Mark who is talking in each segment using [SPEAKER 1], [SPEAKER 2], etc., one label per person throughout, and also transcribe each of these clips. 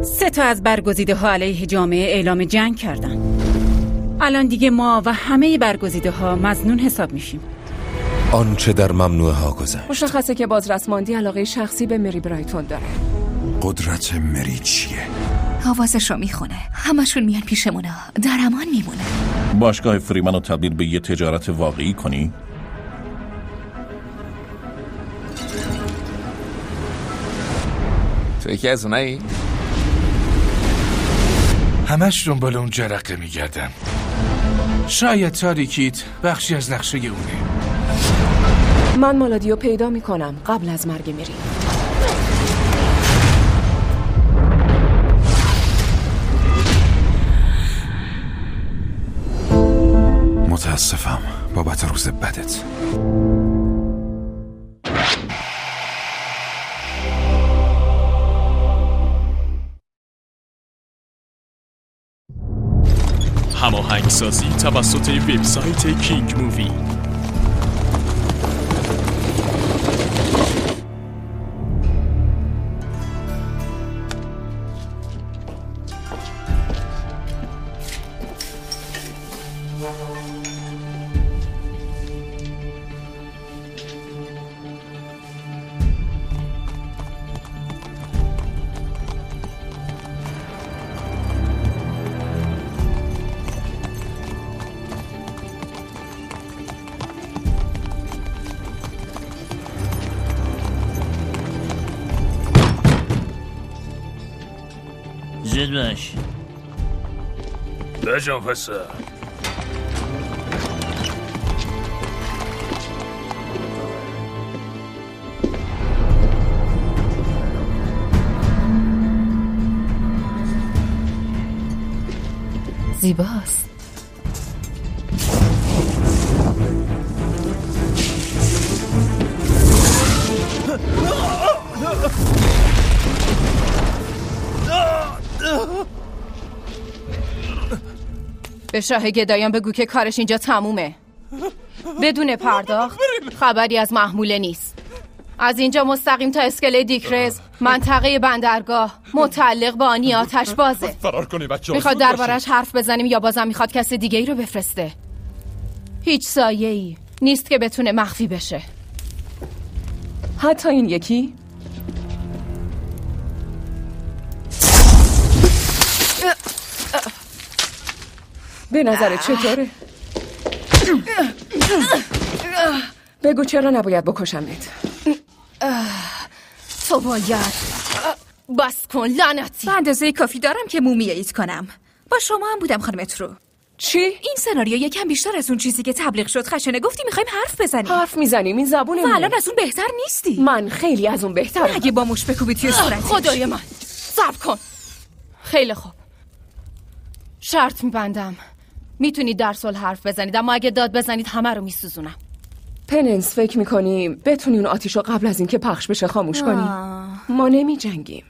[SPEAKER 1] 3 از برگزیده ها علیه جامعه اعلام جنگ کردن. الان دیگه ما و همه برگزیده ها مظنون حساب میشیم.
[SPEAKER 2] آنچه در ممنوعه ها گذشت.
[SPEAKER 3] مشخصه که بازرسماندی علاقه شخصی به مری برایتون داره.
[SPEAKER 2] قدرت مری چیه؟
[SPEAKER 4] آوازش رو میخونه، همشون میان پیشمونه، در امان میمونه.
[SPEAKER 5] باشگاه فریمن رو تبدیل به یه تجارت واقعی کنی؟
[SPEAKER 6] تو یکی از اونایی؟
[SPEAKER 7] همش دنبال اون جرقه میگردم. شاید تاریکیت بخشی از نقشه اونه.
[SPEAKER 3] من مالادیو پیدا میکنم قبل از مرگ مری.
[SPEAKER 2] متاسفم بابت روز بدت.
[SPEAKER 8] هماهنگسازی توسط وبسایت کینگ مووی.
[SPEAKER 9] زود باش.
[SPEAKER 7] بجان پسر.
[SPEAKER 4] زیباست.
[SPEAKER 10] به شاه گدایان بگو که کارش اینجا تمومه. بدون پرداخت خبری از محموله نیست. از اینجا مستقیم تا اسکله دیکرز، منطقه بندرگاه متعلق به آنی آتش بازه.
[SPEAKER 8] فرار کنی بچه‌ها.
[SPEAKER 10] میخواد دربارش حرف بزنیم یا بازم میخواد کس دیگه ای رو بفرسته؟ هیچ سایه‌ای نیست که بتونه مخفی بشه.
[SPEAKER 3] حتی این یکی؟ به نظرت چطوره؟ بگو چرا نباید بکشمت؟
[SPEAKER 10] تو باید بس کن لعنتی.
[SPEAKER 4] به اندازه کافی دارم که مومیاییت کنم. با شما هم بودم خانم ترو.
[SPEAKER 3] چی؟
[SPEAKER 4] این سناریو یکم بیشتر از اون چیزی که تبلیغ شد خشنه. گفتی میخوایم حرف بزنیم.
[SPEAKER 3] حرف میزنیم این زبونه.
[SPEAKER 4] و الان از اون بهتر نیستی.
[SPEAKER 3] من خیلی از اون بهترم.
[SPEAKER 4] اگه با مش بکوبی توی صورتش.
[SPEAKER 10] خدای من صبر کن. خیلی خوب، شرط میبندم میتونید در صلح حرف بزنید، اما اگه داد بزنید همه رو میسوزونم.
[SPEAKER 3] پننس فکر میکنی بتونی اون آتیشو قبل از اینکه پخش بشه خاموش کنی؟ ما نمی جنگیم.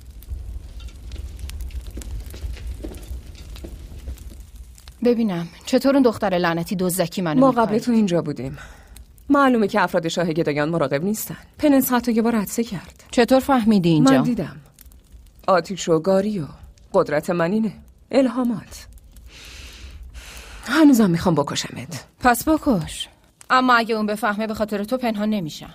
[SPEAKER 10] ببینم چطور اون دختر لعنتی دزدکی منو
[SPEAKER 3] ما
[SPEAKER 10] می‌کنه.
[SPEAKER 3] قبل تو اینجا بودیم. معلومه که افراد شاه گدایان مراقب نیستن. پننس حتی یه بار عطسه کرد.
[SPEAKER 10] چطور فهمیدی اینجا؟
[SPEAKER 3] من دیدم. آتیش و گاری و قدرت من اینه. الهامات. هنوزم میخوام بکشمت.
[SPEAKER 10] پس بکش. اما اگه اون بفهمه به خاطر تو پنهان نمیشم.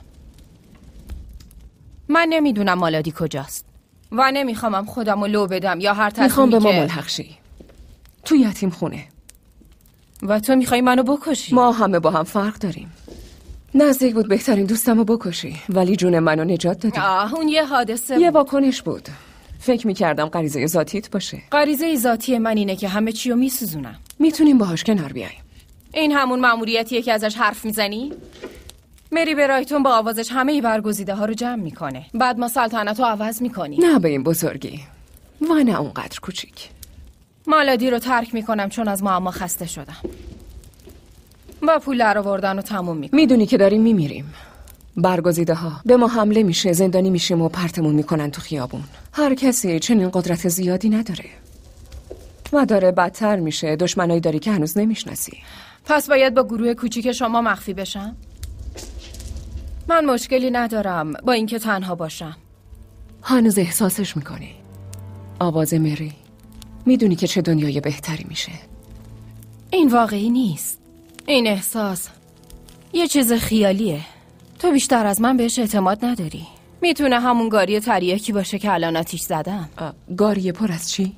[SPEAKER 10] من نمیدونم مالادی کجاست و نمیخوامم خودم رو لو بدم یا هر تصمیمی
[SPEAKER 3] میخوام به ما
[SPEAKER 10] که
[SPEAKER 3] ملحق شی. تو یتیم خونه.
[SPEAKER 10] و تو میخوای منو بکشی؟
[SPEAKER 3] ما همه با هم فرق داریم. نزدیک بود بهترین دوستمو بکشی ولی جون منو نجات دادی.
[SPEAKER 10] اون یه حادثه
[SPEAKER 3] یه
[SPEAKER 10] بود.
[SPEAKER 3] واکنش بود. فکر میکردم غریزه ذاتیت باشه.
[SPEAKER 10] غریزه ذاتی من اینه که همه چی رو میسوزونم.
[SPEAKER 3] میتونیم باهاش کنار بیاییم.
[SPEAKER 10] این همون مأموریتیه که ازش حرف میزنی؟ مری برایتون با آوازش همه برگزیده ها رو جمع میکنه. بعد ما سلطنت رو عوض میکنیم.
[SPEAKER 3] نه به این بزرگی و نه اونقدر کوچیک.
[SPEAKER 10] مالادی رو ترک میکنم چون از معما خسته شدم و پول در آوردن رو تموم میکنم.
[SPEAKER 3] میدونی که داریم میمیریم. برگزیده ها به ما حمله میشه، زندانی میشیم و پرتمون میکنن تو خیابون. هر کسی چنین قدرت زیادی نداره و داره بدتر میشه. دشمنایی داری که هنوز نمیشناسی.
[SPEAKER 10] پس باید با گروه کوچیک شما مخفی بشم؟ من مشکلی ندارم با اینکه تنها باشم.
[SPEAKER 3] هنوز احساسش میکنی؟ آواز مری. میدونی که چه دنیای بهتری میشه.
[SPEAKER 10] این واقعی نیست. این احساس یه چیز خیالیه. تو بیشتر از من بهش اعتماد نداری. میتونه همون گاری تریاکی باشه که الان آتیش زدم.
[SPEAKER 3] گاری پر از چی؟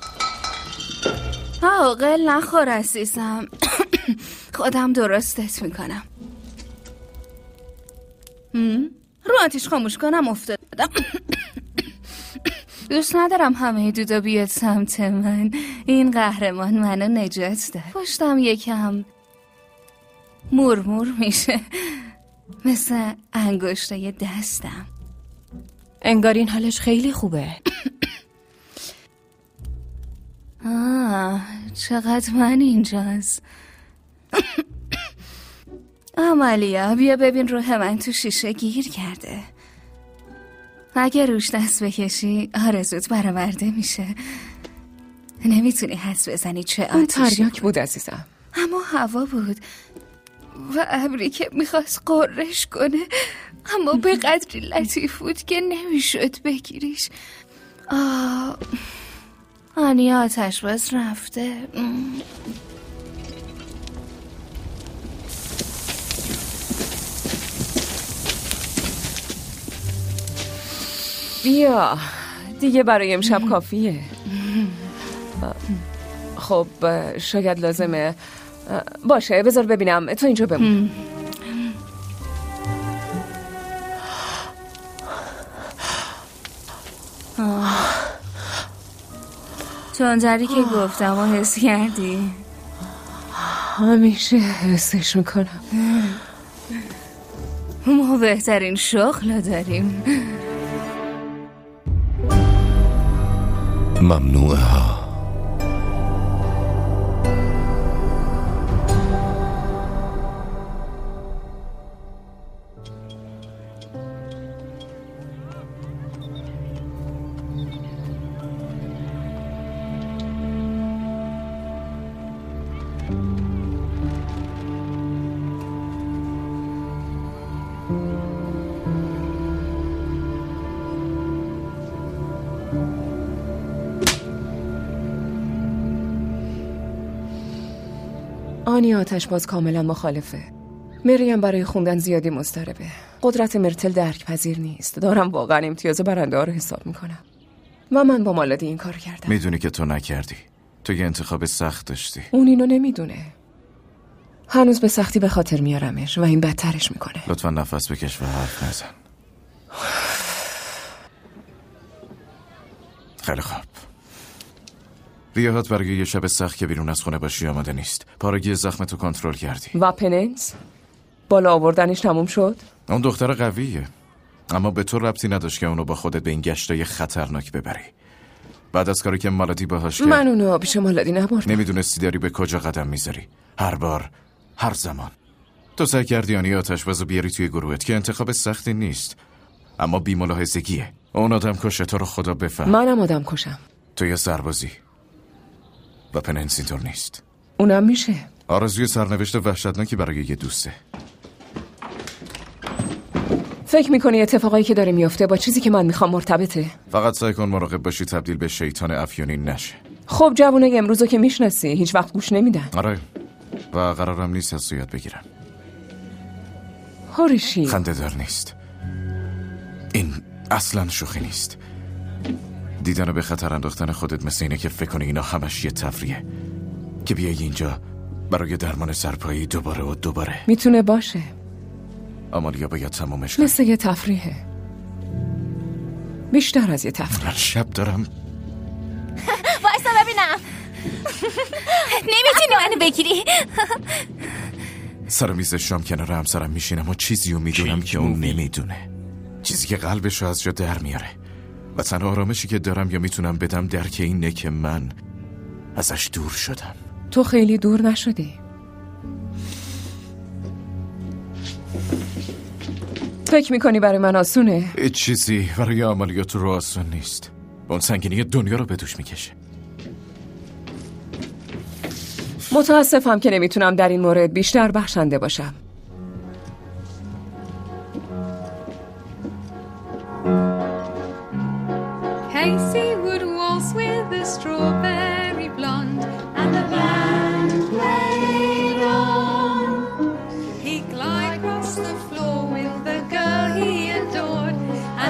[SPEAKER 4] عقل نخور عزیزم. خودم درستت میکنم. رو آتیش خاموش کنم افتادم. دوست ندارم همه دودا بیاد سمت من. این قهرمان منو نجات ده. پشتم یکم مورمور میشه، مثل انگشتای دستم.
[SPEAKER 10] انگار این حالش خیلی خوبه.
[SPEAKER 4] چقدر من اینجاست. عملیا بیا ببین روح من تو شیشه گیر کرده. اگه روش دست بکشی آرزوت برآورده میشه. نمیتونی حدس بزنی چه آتیشی.
[SPEAKER 3] اون تریاک بود عزیزم.
[SPEAKER 4] اما هوا بود و ابری که میخواست قررش کنه، اما به قدری لطیف بود که نمیشد بگیریش. آنیا آتش باز رفته.
[SPEAKER 3] بیا دیگه برای امشب کافیه. خب شاید لازمه باشه. بذار ببینم تو اینجا بمون.
[SPEAKER 4] تندری که گفتم و حس کردی؟
[SPEAKER 3] همیشه حسش میکنم.
[SPEAKER 4] ما بهترین شغل داریم.
[SPEAKER 2] ممنوعه ها.
[SPEAKER 3] آنیا آتش باز کاملا مخالفه. مریم برای خوندن زیادی مضطربه. قدرت مرتل درک پذیر نیست. دارم واقعا امتیاز برنده ها رو حساب میکنم و من با مالادی این کار کردم.
[SPEAKER 6] میدونی که تو نکردی. تو یه انتخاب سخت داشتی.
[SPEAKER 3] اون اینو نمیدونه. هنوز به سختی به خاطر میارمش و این بدترش میکنه.
[SPEAKER 6] لطفا نفس بکش و حرف نزن. خیلی خوب. ریاحت برای یه شب سخت که بیرون از خونه باشی آماده نیست. پارگی زخمتو کنترل کردی.
[SPEAKER 3] و پننس؟ بالا آوردنش تموم شد؟
[SPEAKER 6] اون دختر قویه، اما به تو ربطی نداشت که اونو با خودت به این گشتای خطرناک ببری. بعد از کاری که مالادی باهاش کرد،
[SPEAKER 3] من اونو پیش مالادی نبردم.
[SPEAKER 6] نمیدونستی داری به کجا قدم میذاری. هر بار، هر زمان تو سعی کردی آنیا آتشبازو بیاری توی گروهت که انتخاب سختی نیست، اما بی‌ملاحظگیه. اون آدم کشه، تو رو خدا بفهم.
[SPEAKER 3] منم آدم کشم.
[SPEAKER 6] تو یه سربازی و پننس اینطور نیست.
[SPEAKER 3] اونم میشه.
[SPEAKER 6] آرزوی سرنوشت وحشتناکی برای یه دوسته.
[SPEAKER 3] فکر میکنی اتفاقایی که داره میفته با چیزی که من میخوام مرتبطه؟
[SPEAKER 6] فقط سعی کن مراقب باشی تبدیل به شیطان افیونی نشه.
[SPEAKER 3] خب جوونه امروزو که میشناسی هیچ وقت گوش نمیدن.
[SPEAKER 6] آره، و قرارم نیست از سویت بگیرم.
[SPEAKER 3] هوریشی
[SPEAKER 6] خنده دار نیست. این اصلا شوخی نیست. دیدن و به خطر انداختن خودت مثل اینه که فکر کنی اینا همش یه تفریحه، که بیایی اینجا برای درمان سرپایی دوباره و دوباره.
[SPEAKER 3] میتونه باشه،
[SPEAKER 6] آمالیا باید تمومش کنی.
[SPEAKER 3] مثل یه تفریحه، بیشتر از یه تفریح.
[SPEAKER 6] هر شب دارم
[SPEAKER 4] وایسا ببینم. نمیتونی منو بگیری.
[SPEAKER 6] سر میز شام کنار همسرم میشینم و چیزی رو میدونم که اون نمیدونه، چیزی که قلبشو از جا در میاره، و تنها آرامشی که دارم یا میتونم بدم درک اینه که من ازش دور شدم.
[SPEAKER 3] تو خیلی دور نشدی. فکر میکنی برای من آسونه؟
[SPEAKER 6] هیچ چیزی برای آمالیا تو رو آسون نیست. با اون سنگینی دنیا رو به دوش میکشه.
[SPEAKER 3] متاسفم که نمیتونم در این مورد بیشتر بخشنده باشم.
[SPEAKER 11] Casey would waltz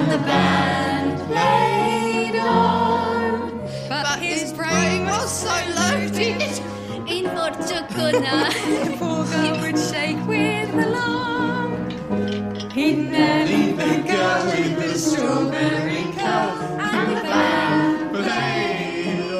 [SPEAKER 11] the band played on. But his brain was so loaded. In Fortuna, the poor girl would shake with alarm. He'd never leave the girl with the strawberry cup. And the band played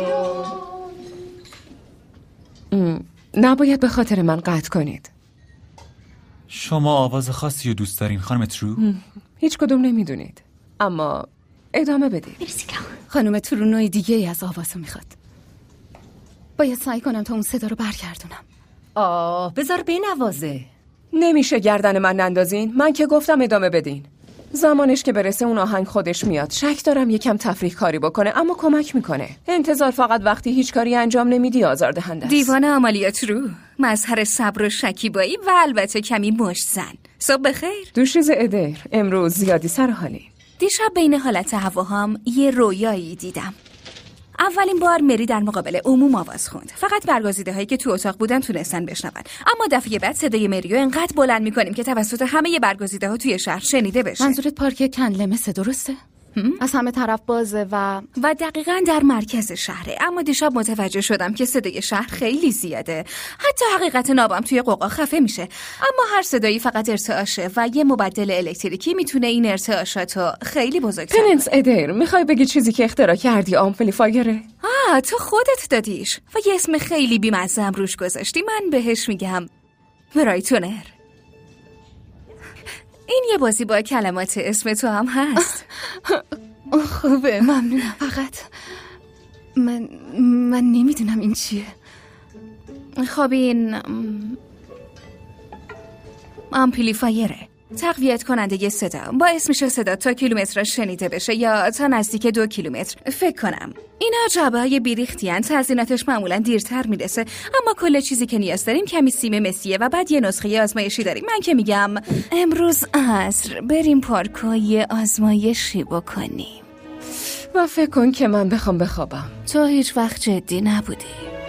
[SPEAKER 11] on.
[SPEAKER 3] نباید به خاطر من قطع کنید.
[SPEAKER 12] شما آواز خاصی رو دوست دارین خانم ترو؟
[SPEAKER 3] هیچ کدوم نمیدونید، اما ادامه بدید.
[SPEAKER 1] خانم ترو نوع دیگه ای از آوازو میخواد. باید سعی کنم تا اون صدا رو برگردونم.
[SPEAKER 13] بذار بنوازه.
[SPEAKER 3] نمیشه گردن من نندازین. من که گفتم ادامه بدین. زمانش که برسه اون آهنگ خودش میاد. شک دارم یکم تفریح کاری بکنه، اما کمک میکنه. انتظار فقط وقتی هیچ کاری انجام نمیدی آزاردهنده است.
[SPEAKER 4] دیوانه عملیات رو، مظهر صبر و شکیبایی و البته کمی مشت زن. صبح بخیر.
[SPEAKER 3] دوشیز ادیر، امروز زیادی سر حالی.
[SPEAKER 4] دیشب بین حالت هواهام یه رویایی دیدم. اولین بار مری در مقابل عموم آواز خوند. فقط برگزیده هایی که تو اتاق بودن تونستن بشنون. اما دفعه بعد صدای مری رو انقدر بلند میکنیم که توسط همه برگزیده ها توی شهر شنیده بشه.
[SPEAKER 1] منظورت پارک کنلمسه، درسته؟ از همه طرف بازه و
[SPEAKER 4] دقیقاً در مرکز شهره. اما دیشب متوجه شدم که صدای شهر خیلی زیاده. حتی حقیقت نابم توی قوقا خفه میشه. اما هر صدایی فقط ارتعاشه و یه مبدل الکتریکی میتونه این ارتعاشاتو خیلی بزرگتر کنه.
[SPEAKER 3] پرنس ادیر، میخوای بگی چیزی که اختراع کردی آمپلیفایره؟
[SPEAKER 4] تو خودت دادیش و یه اسم خیلی بی‌مزه‌ام روش گذاشتی. من بهش میگم برایتونر. این یه بازی با کلمات اسم تو هم هست.
[SPEAKER 1] خوبه، ممنونم. فقط من نمیدونم این چیه.
[SPEAKER 4] خب این آمپلیفایره، تقویت کننده یه صدا. باعث میشه صدا تا کیلومتر شنیده بشه یا تا نزدیک 2 کیلومتر. فکر کنم اینا جعبه‌های بیریختی ان. تزییناتش معمولا دیرتر میرسه، اما کل چیزی که نیاز داریم کمی سیم مسیه و بعد یه نسخه آزمایشی داریم. من که میگم امروز عصر بریم پارکای آزمایشی بکنیم.
[SPEAKER 3] و فکر کن که من بخوام بخوابم.
[SPEAKER 4] تو هیچ وقت جدی نبودی.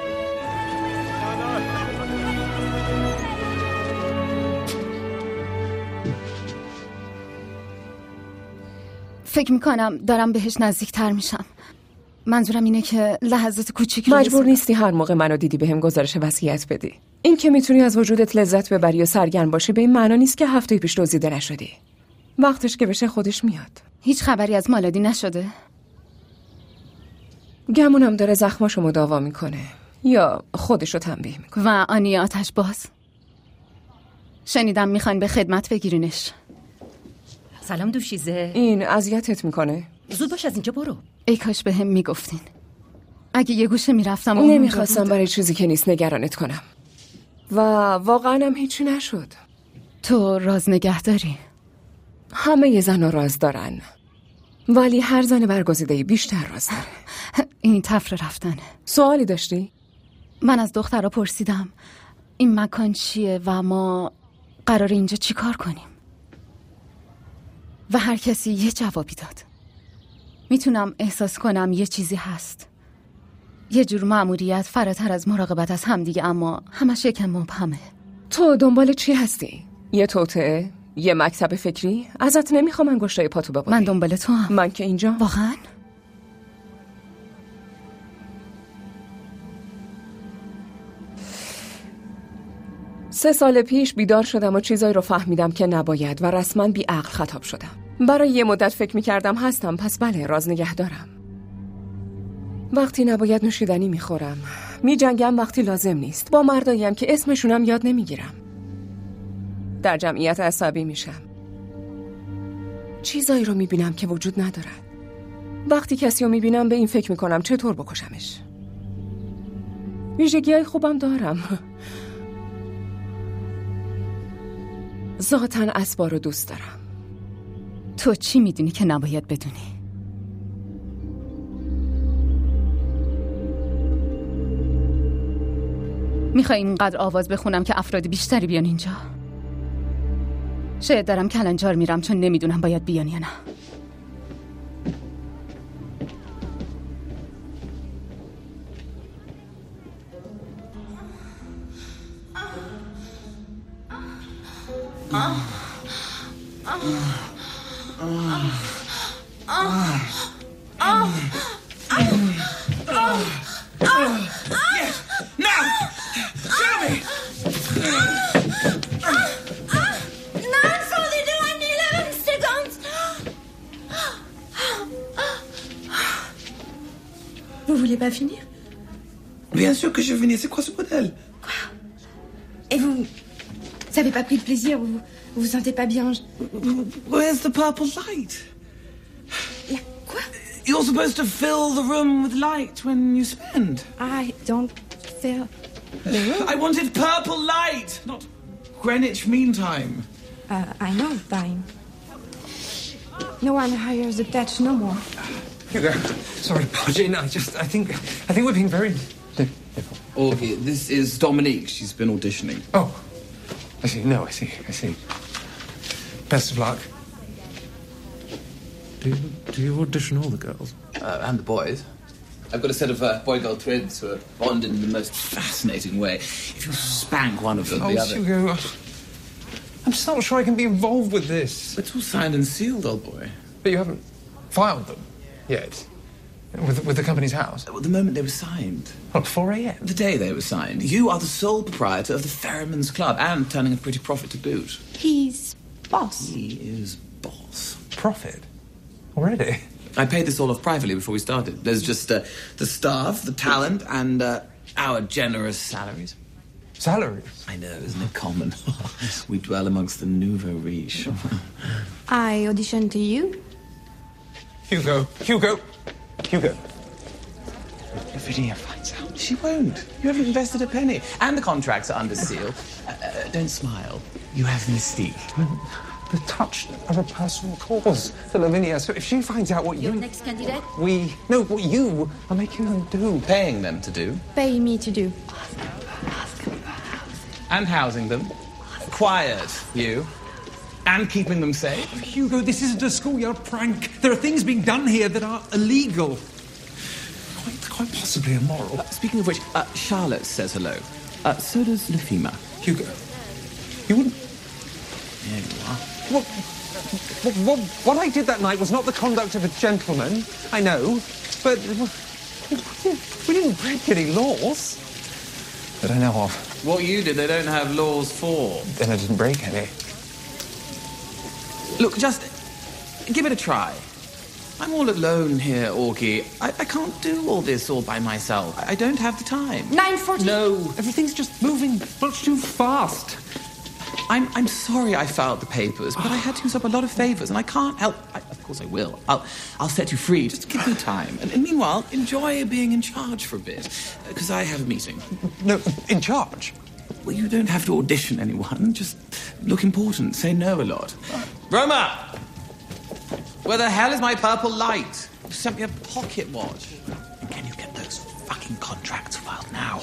[SPEAKER 1] فکر میکنم دارم بهش نزدیکتر میشم. منظورم اینه که لحظات کوچیکی
[SPEAKER 3] مجبور نیستی هر موقع منو دیدی بهم گزارش وضعیت بدی. این که میتونی از وجودت لذت ببری و سرگرم باشی به این معنا نیست که هفته پیش دزدیده نشدی. وقتش که بشه خودش میاد.
[SPEAKER 1] هیچ خبری از مالادی نشده؟
[SPEAKER 3] گمونم داره زخماشو مداوا میکنه یا خودشو تنبیه میکنه.
[SPEAKER 1] و آنیا آتش باز؟ شنیدم میخواین به خدمت بگیرینش.
[SPEAKER 13] سلام دوشیزه.
[SPEAKER 3] این اذیتت میکنه؟
[SPEAKER 13] زود باش از اینجا برو.
[SPEAKER 1] ای کاش به هم میگفتین. اگه یه گوشه میرفتم و
[SPEAKER 3] نمیخواستم برای چیزی که نیست نگرانت کنم. و واقعا هم هیچی نشد.
[SPEAKER 1] تو راز نگه داری؟
[SPEAKER 3] همه ی زن‌ها راز دارن، ولی هر زن برگزیده‌ای بیشتر راز داره.
[SPEAKER 1] این تفره رفتنه.
[SPEAKER 3] سوالی داشتی؟
[SPEAKER 1] من از دخترها پرسیدم این مکان چیه و ما قرار اینجا چی کار کنیم و هر کسی یه جوابی داد. میتونم احساس کنم یه چیزی هست، یه جور مأموریت فراتر از مراقبت از همدیگه، اما همش یکم مبهمه.
[SPEAKER 3] تو دنبال چی هستی؟ یه توطئه؟ یه مکتب فکری؟ ازت نمیخوام انگشتای پاتو ببری.
[SPEAKER 1] من دنبال تو هم.
[SPEAKER 3] من که اینجا.
[SPEAKER 1] واقعا؟
[SPEAKER 3] سه سال پیش بیدار شدم و چیزایی رو فهمیدم که نباید و رسما بی عقل خطاب شدم. برای یه مدت فکر میکردم هستم، پس بله راز نگه دارم. وقتی نباید نوشیدنی میخورم، میجنگم وقتی لازم نیست، با مرداییم که اسمشونم یاد نمیگیرم، در جمعیت عصبی میشم، چیزایی رو میبینم که وجود ندارن. وقتی کسی رو میبینم به این فکر میکنم چطور بکشمش. ویژگی‌های خوبم دارم. ذاتاً اسبا رو دوست دارم.
[SPEAKER 1] تو چی میدونی که نباید بدونی؟ میخوای اینقدر آواز بخونم که افراد بیشتری بیان اینجا؟ شاید دارم کلنجار میرم چون نمیدونم باید بیان یا نه.
[SPEAKER 7] Yes! Now! Show me!
[SPEAKER 11] Non, sortez de la nuit, la même seconde.
[SPEAKER 14] Vous voulez pas finir?
[SPEAKER 7] Bien sûr que je vais venir. C'est quoi ce modèle?
[SPEAKER 14] Et vous avez pas pris de plaisir? Vous vous sentez pas bien?
[SPEAKER 7] Where's the purple light?
[SPEAKER 14] La quoi?
[SPEAKER 7] You're supposed to fill the room with light when you spend.
[SPEAKER 14] I don't feel the room.
[SPEAKER 7] I wanted purple light, not Greenwich Mean Time.
[SPEAKER 14] I know time. No one hires the Dutch no more.
[SPEAKER 15] Hugo, sorry, Paulina. I think we're being very difficult.
[SPEAKER 16] Okay, this is Dominique. She's been auditioning.
[SPEAKER 15] Oh, I see. No, I see. Best of luck. Do you audition all the girls?
[SPEAKER 16] And the boys. I've got a set of boy-girl twins who are bonded in the most fascinating way. If you spank one of them, the other...
[SPEAKER 15] Hugo, I'm just not sure I can be involved with this.
[SPEAKER 16] It's all signed and sealed, old boy.
[SPEAKER 15] But you haven't filed them yet? With the company's house?
[SPEAKER 16] The moment they were signed.
[SPEAKER 15] What, 4 a.m.?
[SPEAKER 16] The day they were signed. You are the sole proprietor of the Ferryman's Club and turning a pretty profit to boot.
[SPEAKER 14] He's boss.
[SPEAKER 16] He is boss.
[SPEAKER 15] Profit? Already?
[SPEAKER 16] I paid this all off privately before we started. There's just the staff, the talent, and our generous salaries.
[SPEAKER 15] Salaries?
[SPEAKER 16] I know, isn't it common? We dwell amongst the nouveau riche.
[SPEAKER 14] I audition to you?
[SPEAKER 15] Hugo.
[SPEAKER 16] If Virginia finds out, she won't. You haven't invested a penny. And the contracts are under seal. Don't smile. You have mystique.
[SPEAKER 15] The touch of a personal cause to Lavinia. So if she finds out what
[SPEAKER 11] Your next candidate?
[SPEAKER 15] what you are making them do.
[SPEAKER 16] Paying them to do.
[SPEAKER 14] Pay me to do.
[SPEAKER 16] And housing them. Quiet, you. And keeping them safe.
[SPEAKER 15] Hugo, this isn't a schoolyard prank. There are things being done here that are illegal. Quite possibly immoral.
[SPEAKER 16] Speaking of which, Charlotte says hello. So does Lefima.
[SPEAKER 15] Hugo, you wouldn't...
[SPEAKER 16] There you are.
[SPEAKER 15] What I did that night was not the conduct of a gentleman, I know, but we didn't break any laws that I know of.
[SPEAKER 16] What you did, they don't have laws for.
[SPEAKER 15] Then I didn't break any.
[SPEAKER 16] Look, just give it a try. I'm all alone here, Orky. I can't do all this all by myself. I don't have the time.
[SPEAKER 14] 9:40.
[SPEAKER 16] No.
[SPEAKER 15] Everything's just moving much too fast.
[SPEAKER 16] I'm sorry I filed the papers, but I had to use up a lot of favors, and I can't help. Of course I will. I'll set you free. Just give me time. And meanwhile, enjoy being in charge for a bit, because I have a meeting.
[SPEAKER 15] No, in charge?
[SPEAKER 16] Well, you don't have to audition anyone. Just look important. Say no a lot. Roma! Where the hell is my purple light? You sent me a pocket watch. And can you get those fucking contracts filed now?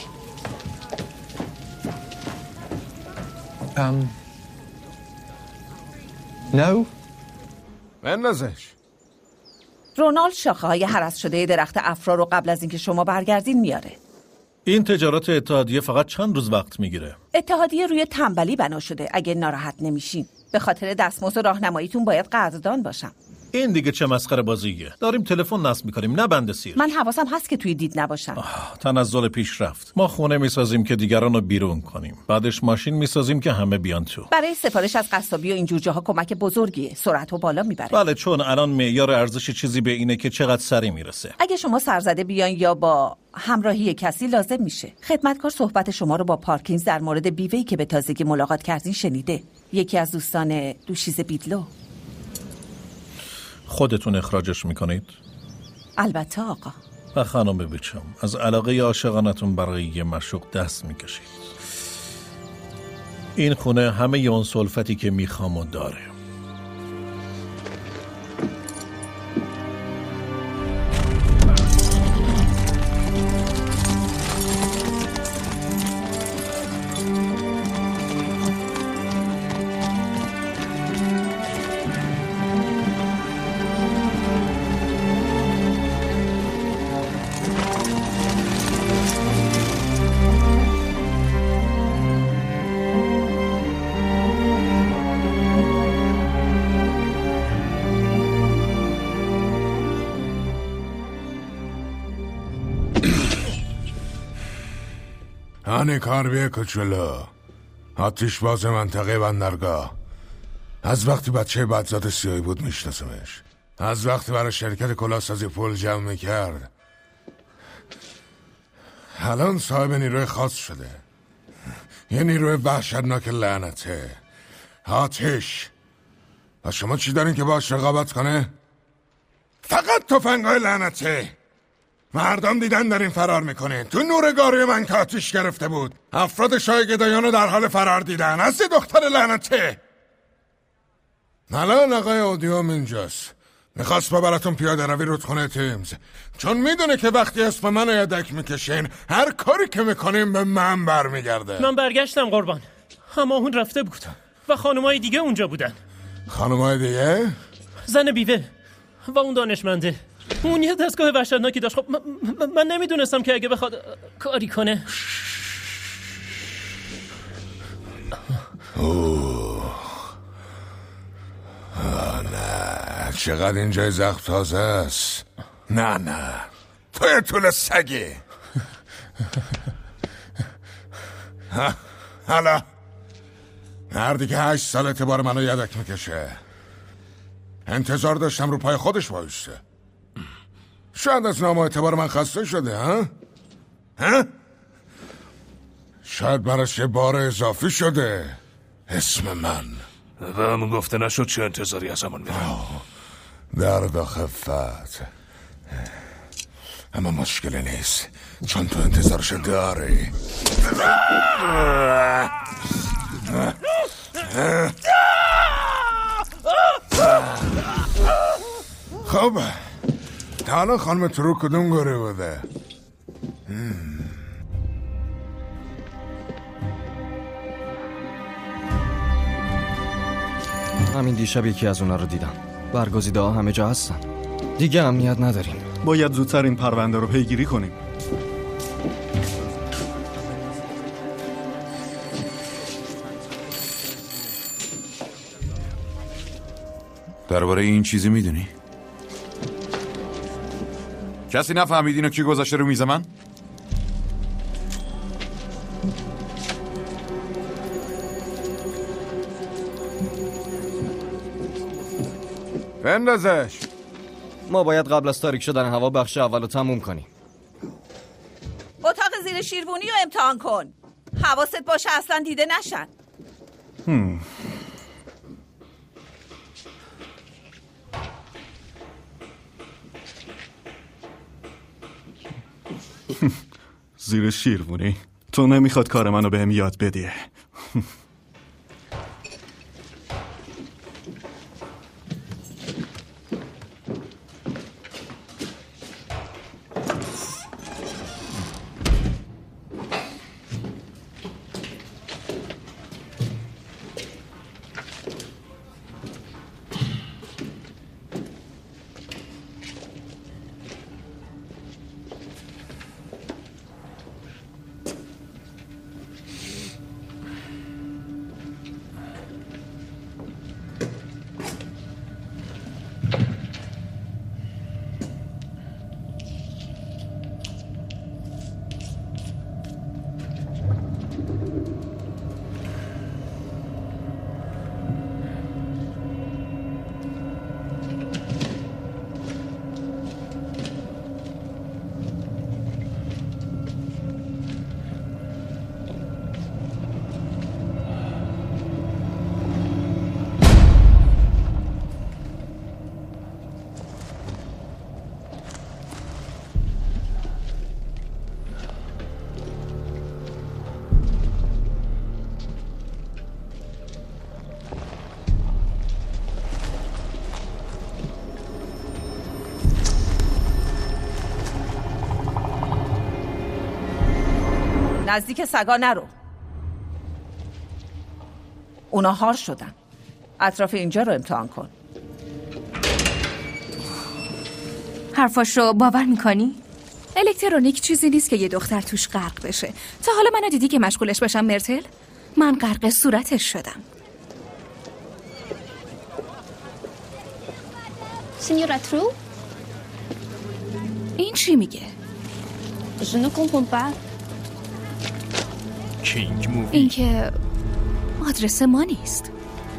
[SPEAKER 15] No.
[SPEAKER 17] بندازش.
[SPEAKER 18] رونالد شاخه‌های هرس شده درخت افرا رو قبل از اینکه شما برگردین میاره.
[SPEAKER 5] این تجارت اتحادیه فقط چند روز وقت میگیره؟
[SPEAKER 18] اتحادیه روی تنبلی بنا شده. اگه ناراحت نمیشین به خاطر دستمزد راهنماییتون باید قدردان باشم.
[SPEAKER 5] این دیگه چه مسخره بازیه؟ داریم تلفن نصب میکنیم، نه بنده سیر.
[SPEAKER 18] من حواسم هست که توی دید نباشم.
[SPEAKER 5] تنزل پیشرفت. ما خونه میسازیم که دیگران رو بیرون کنیم. بعدش ماشین میسازیم که همه بیان تو.
[SPEAKER 18] برای سفارش از قصابی و اینجور جاها کمک بزرگیه. سرعتو بالا میبره.
[SPEAKER 5] بله، چون الان معیار ارزش چیزی به اینه که چقدر سری میرسه.
[SPEAKER 18] اگه شما سرزده بیان یا با همراهی کسی لازم میشه. خدمتکار صحبت شما رو با پارکینز در مورد بیوه‌ای که به تازگی ملاقات کردین شنیده. یکی از دوستان دوشیزه بیدلو.
[SPEAKER 5] خودتون اخراجش میکنید؟
[SPEAKER 18] البته آقا.
[SPEAKER 5] و خانم بیچم، از علاقه عاشقانتون برای یه معشوق دست میکشید. این خونه همه اون سلفتی که میخوام و داره.
[SPEAKER 17] هانی کاربیه کوچولو، آتیش باز منطقه بندرگاه. از وقتی بچه بدزاد سیاهی بود میشناسمش. از وقتی برای شرکت کلاهسازی پول جمع میکرد. الان صاحب نیروی خاص شده. یه نیروی وحشتناک لعنته. آتش. و شما چی دارین که باش رقابت کنه؟ فقط تفنگای لعنته. مردم دیدن دارین فرار میکنین. تو نورگاری من که آتش گرفته بود، افراد شاه گدایانو در حال فرار دیدن از یه دختر لعنته. الان آقای اودیوم اینجاست. میخواست ببرتون پیاده روی رودخونه تیمز، چون میدونه که وقتی اسم منو یدک میکشین هر کاری که میکنین به من برمیگرده.
[SPEAKER 19] من برگشتم قربان، اما اون رفته بود و خانمای دیگه اونجا بودن.
[SPEAKER 17] خانمای دیگه؟
[SPEAKER 19] زن بیوه و اون دانشمنده. اون یه دستگاه وحشتناکی داشت. خب من نمیدونستم که اگه بخواد کاری کنه.
[SPEAKER 17] نه، چقدر اینجای زخم تازه است. نه توی طول سگی. حالا مردی که 8 سال اعتبار منو یدک میکشه. انتظار داشتم رو پای خودش وایسته. شاید از نام اعتبار من خسته شده. ها؟ شاید براش یه بار اضافی شده. اسم من
[SPEAKER 7] و همون گفته نشد چه انتظاری از همون میرم.
[SPEAKER 17] درد و خفت. اما مشکلی نیست، چون تو انتظارش داری. خب تا حالا خانم تو رو کدوم گوره بوده؟
[SPEAKER 20] همین دیشب یکی از اونا رو دیدم. برگزیده ها همه جا هستن. دیگه امنیت نداریم.
[SPEAKER 21] باید زودتر این پرونده رو پیگیری کنیم.
[SPEAKER 2] درباره این چیزی میدونی؟ کسی نفهمید اینو کی گذاشته رو میز من؟
[SPEAKER 17] بندازش.
[SPEAKER 20] ما باید قبل از تاریک شدن هوا بخش اولو تموم کنیم.
[SPEAKER 18] اتاق زیر شیروانی رو امتحان کن. حواست باشه اصلا دیده نشن.
[SPEAKER 21] زیر شیروانی؟ تو نمیخواد کار منو بهم یاد بدی.
[SPEAKER 18] نزدیک سگا نرو. اونا هار شدن. اطراف اینجا رو امتحان کن.
[SPEAKER 4] حرفاشو باور میکنی؟ الکترونیک چیزی نیست که یه دختر توش غرق بشه. تا حالا منو دیدی که مشغولش باشم مرتل؟ من غرق صورتش شدم.
[SPEAKER 11] سینیورا ترو؟
[SPEAKER 4] این چی میگه؟
[SPEAKER 11] Je ne comprends pas.
[SPEAKER 8] کینگ مووی.
[SPEAKER 4] این که آدرس ما نیست.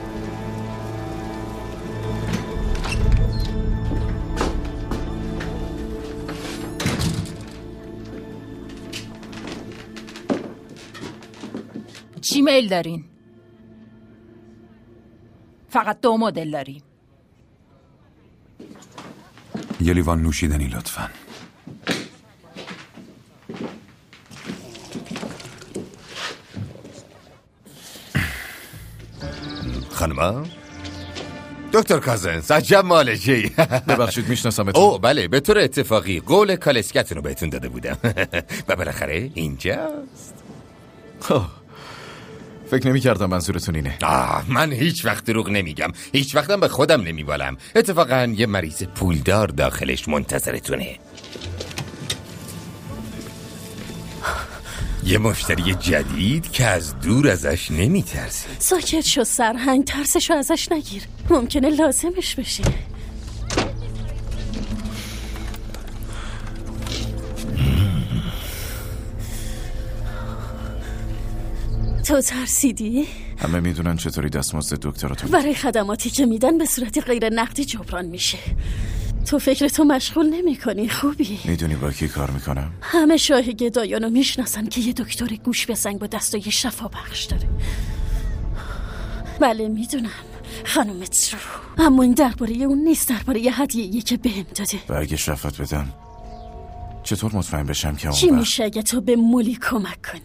[SPEAKER 10] چی میل دارین؟ فقط 2 مدل داریم.
[SPEAKER 2] یه لیوان نوشیدنی لطفاً.
[SPEAKER 9] خانما دکتر کازنس عجب مالجی.
[SPEAKER 6] ببخشید میشناسمتون.
[SPEAKER 9] اوه بله، به طور اتفاقی قول کالسکتون رو بهتون داده بودم. و بالاخره اینجاست.
[SPEAKER 6] فکر نمی کردم منظورتون اینه.
[SPEAKER 9] من هیچ وقت دروغ نمیگم، هیچ وقتم به خودم نمیبالم. اتفاقا یه مریض پولدار داخلش منتظرتونه. یه مشتری جدید که از دور ازش نمیترسی.
[SPEAKER 22] ساکت شو سرهنگ، ترسشو ازش نگیر، ممکنه لازمش بشه. تو ترسیدی؟
[SPEAKER 6] همه میدونن چطوری دستمزد دکتراتون
[SPEAKER 22] برای خدماتی که میدن به صورت غیر نقدی جبران میشه. تو فکرتو مشغول نمی کنی. خوبی؟
[SPEAKER 6] میدونی با کی کار میکنم؟
[SPEAKER 22] همه شاه گدایانو میشناسن که یه دکتر گوش به زنگ با دستای شفا بخش داره. بله میدونم خانم ترو، اما این درباره اون نیست، درباره یه هدیه‌ای که بهم داده.
[SPEAKER 6] برگ شفات بدم چطور مطمئن بشم که
[SPEAKER 22] چی
[SPEAKER 6] اون
[SPEAKER 22] میشه اگه تو به مولی کمک کنی؟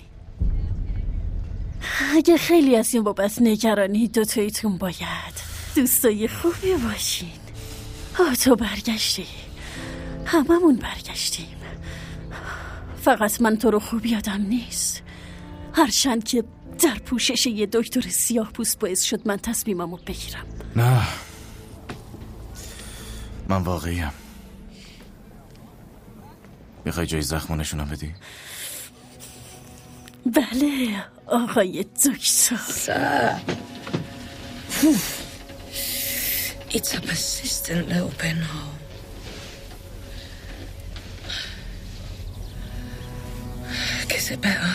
[SPEAKER 22] اگه خیلی از این بابت نگرانی، دوتاییتون باید دوستای خوبی باشین. تو برگشتی، هممون برگشتیم. فقط من تو رو خوب یادم نیست، هرچند که در پوشش یه دکتر سیاه پوست باعث شد من تصمیممو بگیرم.
[SPEAKER 6] نه من واقعیم. میخوای جای زخمونشونم بدی؟
[SPEAKER 22] بله آقای دکتر.
[SPEAKER 23] It's a persistent little pinhole. Gets it better.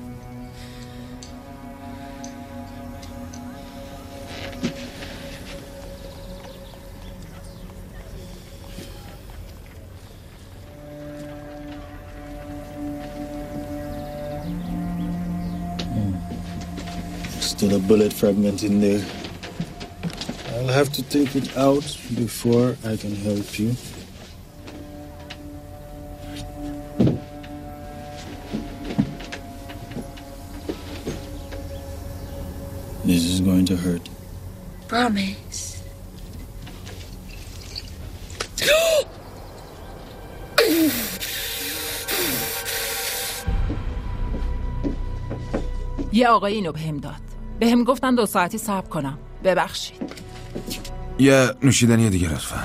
[SPEAKER 24] Still a bullet fragment in there. I'll have to take it out before I can help you. This is going to hurt.
[SPEAKER 23] Promise.
[SPEAKER 10] یه آقای اینو بهم داد. بهم گفتن 2 ساعتی صبر کنم. ببخشید.
[SPEAKER 2] یه نوشیدنی دیگه لطفاً.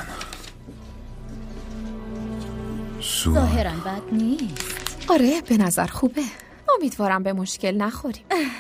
[SPEAKER 1] ظاهراً بد نیست. آره به نظر خوبه. امیدوارم به مشکل نخوریم.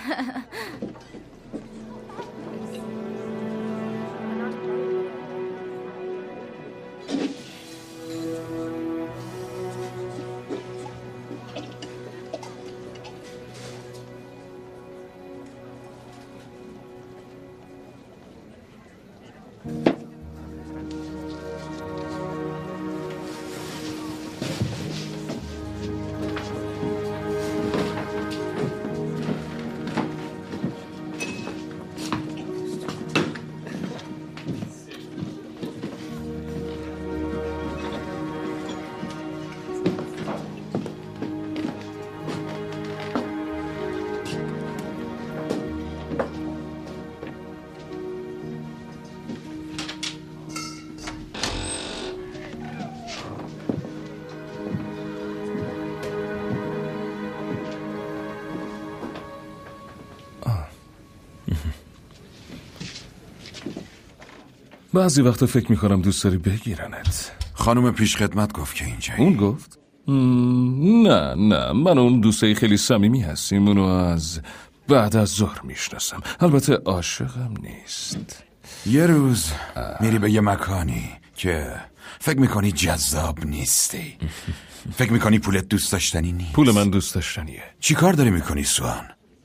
[SPEAKER 25] بعضی وقتا فکر میکنم دوست داری بگیرنت.
[SPEAKER 2] خانم پیش خدمت گفت که اینجا.
[SPEAKER 25] اون گفت؟ نه من اون دوستای خیلی صمیمی هستیم. اونو از بعد از ظهر میشناسم. البته عاشقم نیست.
[SPEAKER 2] یه روز میری به یه مکانی که فکر میکنی جذاب نیستی. فکر میکنی پولت دوست داشتنی نیست.
[SPEAKER 25] پول من دوست داشتنیه.
[SPEAKER 2] چی کار داری میکنی سوان؟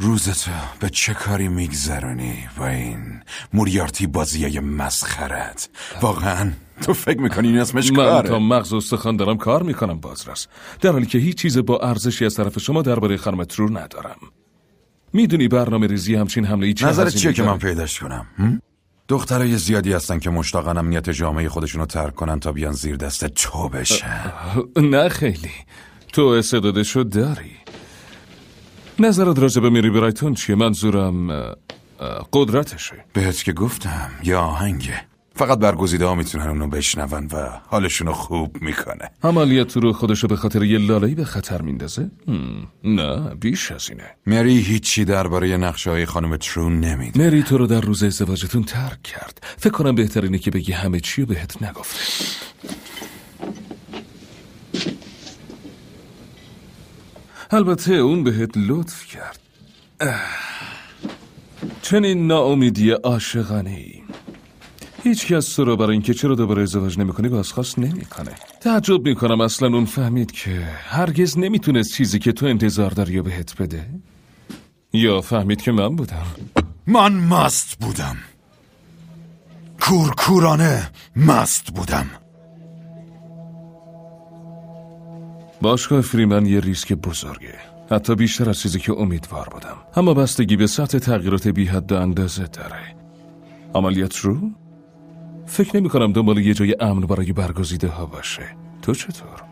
[SPEAKER 2] روزتو به چه کاری میگذرونی با این موریارتی بازیای مسخرت؟ واقعا تو فکر میکنی این اسمش کاره؟
[SPEAKER 25] من تا مغز و استخوان دارم کار میکنم بازرس، در حالی که هیچ چیز با ارزشی از طرف شما درباره خانم ترور ندارم. میدونی برنامه ریزی همچین حمله چه
[SPEAKER 2] نظرت چیه که من پیداش کنم؟ دخترای زیادی هستن که مشتاقن امنیت جامعه خودشونو ترک کنن تا بیان زیر دست تو بشن.
[SPEAKER 25] نه خیلی، تو استعدادشو داری. نظرت راجع به میری برایتون چیه؟ منظورم قدرتشه.
[SPEAKER 2] بهت که گفتم یه آهنگه، فقط برگزیده ها میتونن اونو بشنون و حالشونو خوب میکنه.
[SPEAKER 25] عملیات رو خودشو به خاطر یه لالایی به خطر میندازه؟ نه بیش از اینه.
[SPEAKER 2] مری هیچی درباره نقشه‌های خانم ترور نمیدونه.
[SPEAKER 25] مری تو رو در روز ازدواجتون ترک کرد. فکر کنم بهترینه که بگی همه چی رو بهت نگفته. البته اون بهت لطف کرد. چنین ناامیدی عاشقانه‌ای. هیچ کس تو رو برای اینکه چرا دوباره ازدواج نمی‌کنی بازخواست نمی‌کنه. تعجب می‌کنم اصلا اون فهمید که هرگز نمیتونست چیزی که تو انتظار داری رو بهت بده. یا فهمید که من بودم.
[SPEAKER 2] من مست بودم، کورکورانه مست بودم.
[SPEAKER 25] باشگاه فریمن یه ریسک بزرگه، حتی بیشتر از چیزی که امیدوار بودم، اما بستگی به سطح تغییرات بی حد و اندازه داره. عملیات رو؟ فکر نمی کنم دنبال یه جای امن برای برگزیده ها باشه. تو چطور؟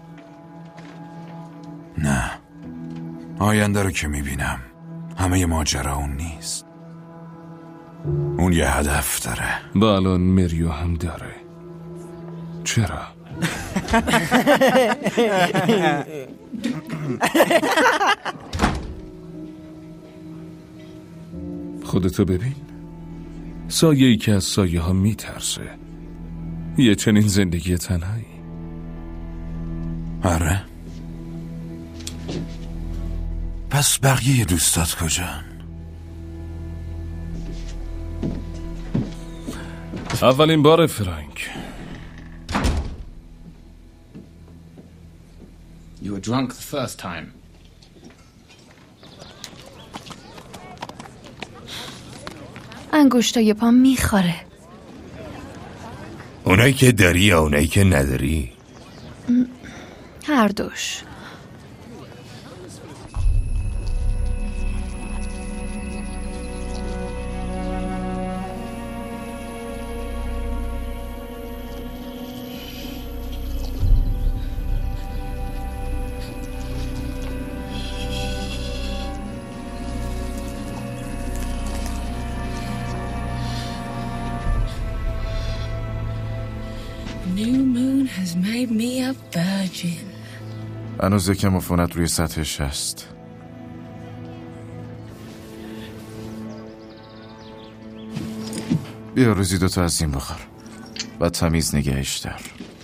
[SPEAKER 2] نه، آینده رو که میبینم همه ماجرا اون نیست. اون یه هدف داره.
[SPEAKER 25] با الان مریو هم داره. چرا؟ خودتو ببین، سایه‌ای که از سایه ها میترسه. یه چنین زندگی تنهایی.
[SPEAKER 2] آره؟ پس بقیه دوستات کجان؟
[SPEAKER 25] اولین بار فرانک.
[SPEAKER 3] You were drunk the first time.
[SPEAKER 4] انگشتای پام میخوره.
[SPEAKER 9] اونایی که داری یا اونایی که نداری؟
[SPEAKER 4] هر دوش.
[SPEAKER 23] New moon has made me a virgin.
[SPEAKER 6] هنوز یکم عفونت روی سطحش هست. بیا روزی دوتا از این بخور و تمیز نگهش دار.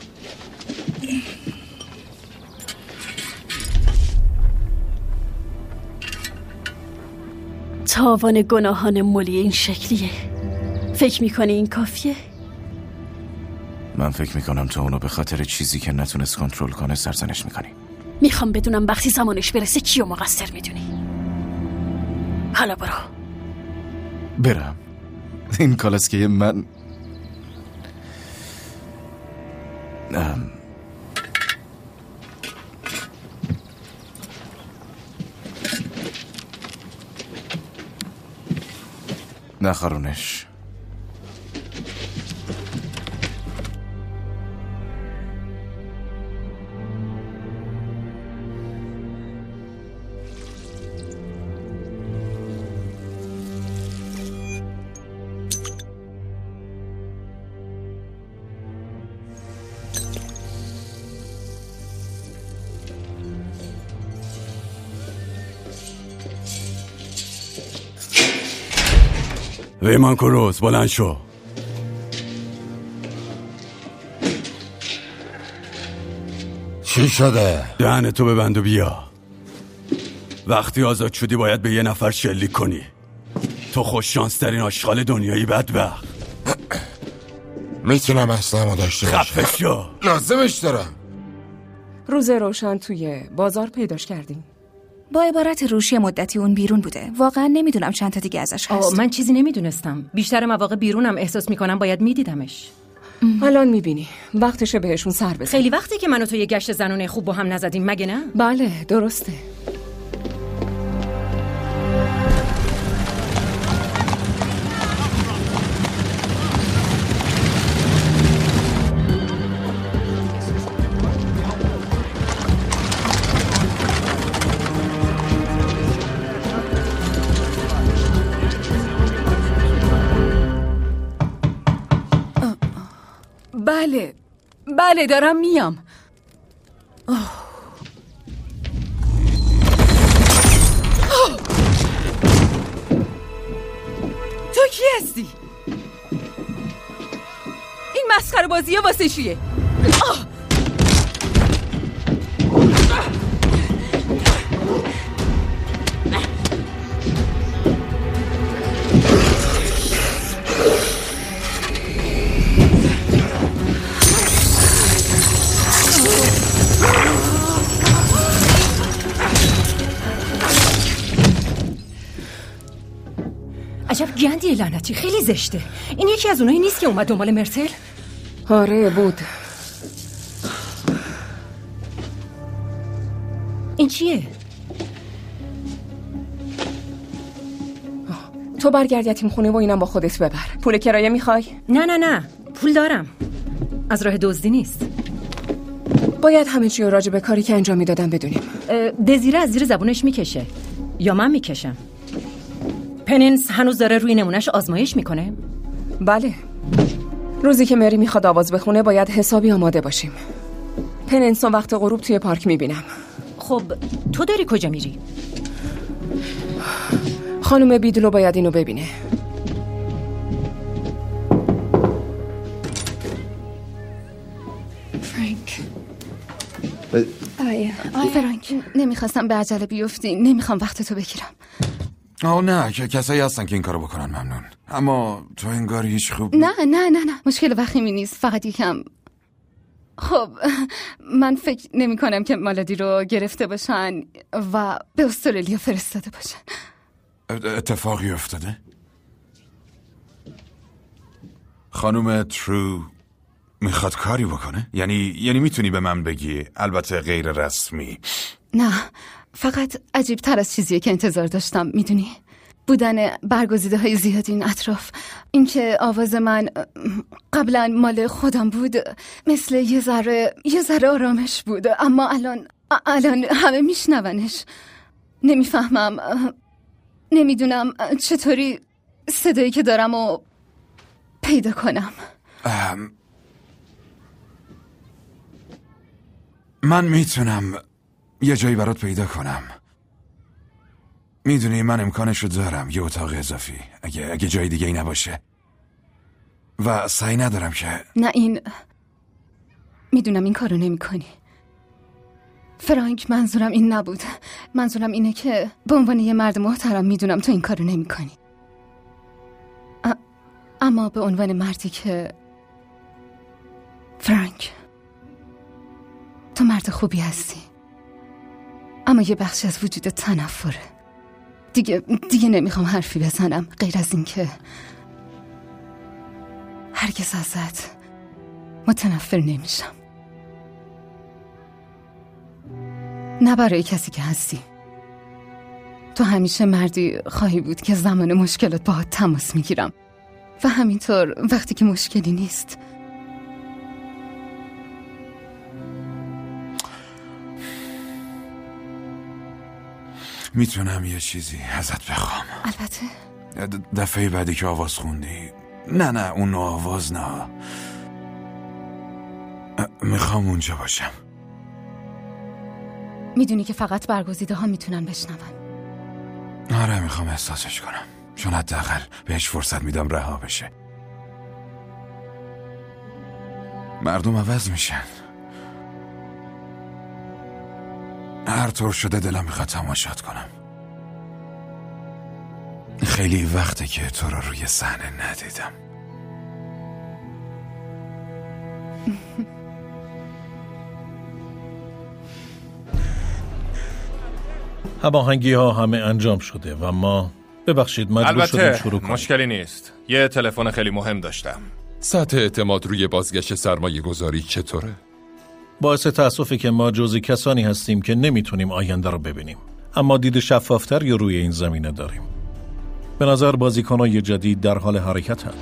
[SPEAKER 22] تاوان گناهان مولی این شکلیه. فکر میکنی این کافیه؟
[SPEAKER 6] من فکر میکنم تو اونو به خاطر چیزی که نتونست کنترل کنه سرزنش میکنی.
[SPEAKER 22] میخوام بدونم وقتی زمانش برسه کیو مقصر میدونی. حالا برو.
[SPEAKER 6] برم؟ این کالسکه من نخارونش.
[SPEAKER 12] ریمان کروز بلند شو.
[SPEAKER 17] چی شده؟
[SPEAKER 12] دهن تو ببند و بیا. وقتی آزاد شدی باید به یه نفر شلیک کنی. تو خوش شانس ترین آشغال دنیایی بدبخت.
[SPEAKER 17] میتونم اصلا داشته باشم.
[SPEAKER 12] خفه شو.
[SPEAKER 17] لازمش دارم.
[SPEAKER 13] روز روشن توی بازار پیداش کردیم.
[SPEAKER 4] با عبارت روشی مدتی اون بیرون بوده. واقعا نمیدونم چند تا دیگه ازش هست.
[SPEAKER 5] من چیزی نمیدونستم. بیشتر مواقع بیرونم احساس میکنم باید میدیدمش.
[SPEAKER 13] الان میبینی وقتشه بهشون سر بزن.
[SPEAKER 5] خیلی وقتی که من و تو یه گشت زنونه خوب با هم نزدیم مگه نه؟
[SPEAKER 13] بله درسته. بله دارم میام. تو کی هستی؟ این مسخره بازیه واسه چیه؟
[SPEAKER 5] عجب گندیه لعنتی، خیلی زشته. این یکی از اونایی نیست که اومد دنبال مرتل؟
[SPEAKER 13] آره بود.
[SPEAKER 5] این چیه؟
[SPEAKER 13] تو برگرد یتیم خونه و اینم با خودت ببر. پول کرایه میخوای؟
[SPEAKER 5] نه پول دارم. از راه دزدی نیست.
[SPEAKER 13] باید همه چی راجع به کاری که انجام میدادم بدونیم.
[SPEAKER 5] دزیره از زیر زبونش میکشه یا من میکشم؟ پننس هنوز داره روی نمونهش آزمایش میکنه؟
[SPEAKER 13] بله. روزی که مری میخواد آواز بخونه باید حسابی آماده باشیم. پننس وقت غروب توی پارک میبینم.
[SPEAKER 5] خب تو داری کجا میری؟
[SPEAKER 13] خانم بیدلو باید اینو ببینه.
[SPEAKER 1] فرانک. فرانک نمیخواستم به عجله بیفتی. نمیخوام وقتتو بگیرم.
[SPEAKER 2] نه که کسایی هستن که این کارو بکنن. ممنون. اما تو انگار هیچ خوب
[SPEAKER 1] نه مشکل وخیمی نیست. فقط یکم. خب من فکر نمی کنم که مالدی رو گرفته باشن و به استرالیا فرستاده باشن.
[SPEAKER 2] اتفاقی افتاده؟ خانم ترو میخواد کاری بکنه؟ یعنی میتونی به من بگی؟ البته غیر رسمی.
[SPEAKER 1] نه فقط عجیب تر از چیزیه که انتظار داشتم. میدونی بودن برگزیده های زیادی این اطراف، اینکه آواز من قبلا مال خودم بود مثل یه ذره آرامش بود، اما الان همه میشنونش. نمیفهمم، نمیدونم چطوری صدایی که دارم رو پیدا کنم.
[SPEAKER 2] من میتونم یه جایی برات پیدا کنم. میدونی من امکانشو دارم، یه اتاق اضافی اگه جای دیگه ای نباشه، و سعی ندارم که
[SPEAKER 1] نه میدونم این کارو نمی کنی فرانک. منظورم این نبود. منظورم اینه که به عنوان یه مرد محترم میدونم تو این کارو نمی کنی، اما به عنوان مردی که فرانک تو مرد خوبی هستی، اما یه بخش از وجود تنفره. دیگه نمیخوام حرفی بزنم غیر از این که هرگز ازت متنفر نمیشم، نه برای کسی که هستی. تو همیشه مردی خواهی بود که زمان مشکلات باهات تماس میگیرم و همینطور وقتی که مشکلی نیست.
[SPEAKER 2] میتونم یه چیزی ازت بخوام؟
[SPEAKER 1] البته.
[SPEAKER 2] دفعه بعدی که آواز خوندی، نه اون آواز نه، میخوام اونجا باشم.
[SPEAKER 1] میدونی که فقط برگزیده ها میتونن بشنون.
[SPEAKER 2] آره میخوام احساسش کنم، چون حداقل بهش فرصت میدم رها بشه. مردم عوض میشن، هر طور شده دلم میخواد تماشات کنم. خیلی وقته که تو رو روی صحنه ندیدم.
[SPEAKER 7] هماهنگی ها همه انجام شده و ما ببخشید مجبور شدیم شروع کنیم.
[SPEAKER 14] مشکلی نیست. یه تلفن خیلی مهم داشتم.
[SPEAKER 15] سطح اعتماد روی بازگشت سرمایه گذاری چطوره؟
[SPEAKER 7] باعث تأسفه که ما جزئی کسانی هستیم که نمیتونیم آینده رو ببینیم، اما دید شفافتر یا روی این زمینه داریم. به نظر بازیکنای جدید در حال حرکت هستند.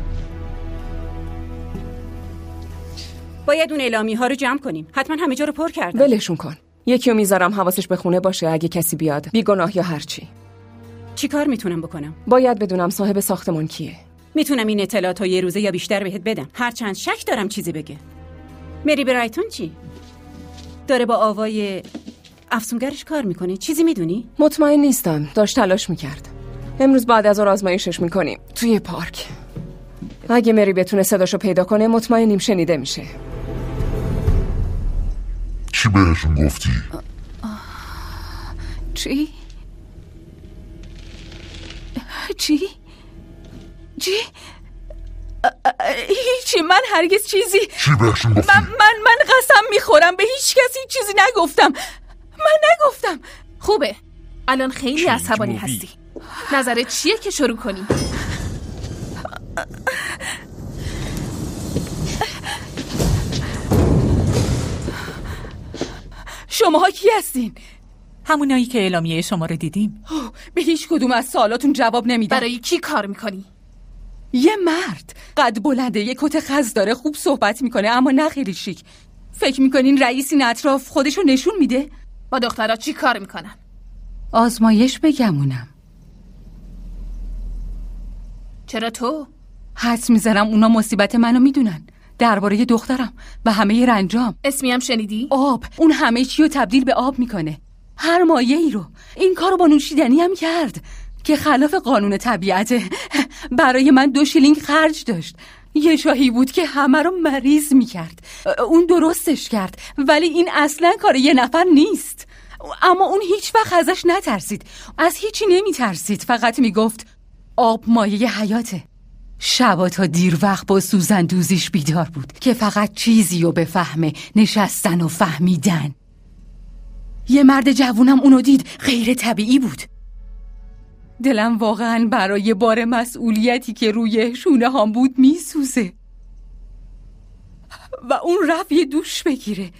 [SPEAKER 5] باید اون اعلامی ها رو جمع کنیم. حتما همه جا رو پر کردن.
[SPEAKER 13] ولشون کن. یکیو میذارم حواسش به خونه باشه اگه کسی بیاد، بیگناه یا هرچی.
[SPEAKER 5] چی کار میتونم بکنم؟
[SPEAKER 13] باید بدونم صاحب ساختمان کیه.
[SPEAKER 5] میتونم این اطلاعات رو یه روزه یا بیشتر بهت بدم. هرچند شک دارم چیزی بگه. مری برایتون چی؟ داره با آوای افسونگرش کار میکنه؟ چیزی میدونی؟
[SPEAKER 13] مطمئن نیستم. داشت تلاش میکرد. امروز بعد از آزمایشش میکنیم توی پارک. اگه مری بتونه صداشو پیدا کنه مطمئنیم شنیده میشه.
[SPEAKER 17] چی بهشون گفتی؟
[SPEAKER 1] چی؟ چی؟
[SPEAKER 22] هیچی. من هرگز چیزی.
[SPEAKER 17] چی بهشون گفتی؟
[SPEAKER 22] من قسم میخورم به هیچ کسی چیزی نگفتم. من نگفتم.
[SPEAKER 10] خوبه. الان خیلی عصبانی هستی. نظرت چیه که شروع کنی؟
[SPEAKER 22] شماها کی هستین؟
[SPEAKER 18] همونایی که اعلامیه شما رو دیدیم.
[SPEAKER 22] به هیچ کدوم از سوالاتون جواب نمیدم.
[SPEAKER 10] برای کی کار میکنی؟
[SPEAKER 22] یه مرد قد بلنده، یه کت خز داره، خوب صحبت میکنه اما نه خیلی شیک. فکر میکنین رئیس این اطراف خودشو نشون میده؟
[SPEAKER 10] با دخترها چی کار میکنن؟
[SPEAKER 22] آزمایش بگمونم.
[SPEAKER 10] چرا تو؟
[SPEAKER 22] حدس میزنم اونا مصیبت منو میدونن درباره دخترم و همه رنجام.
[SPEAKER 10] اسمی هم شنیدی؟
[SPEAKER 22] آب. اون همه چی رو تبدیل به آب میکنه، هر مایه ای رو. این کارو با نوشیدنی هم کرد که خلاف قانون طبیعته. برای من 2 شیلینگ خرج داشت. یه شاهی بود که همه رو مریض میکرد. اون درستش کرد، ولی این اصلا کار یه نفر نیست. اما اون هیچ وقت ازش نترسید، از هیچی نمیترسید، فقط میگفت آب مایه حیاته. شبا تا دیر وقت با سوزن دوزیش بیدار بود که فقط چیزی رو بفهمه، نشستن و فهمیدن. یه مرد جوونم اونو دید، غیر طبیعی بود. دلم واقعا برای بار مسئولیتی که روی شونه هام بود میسوزه. و اون رفت یه دوش بگیره.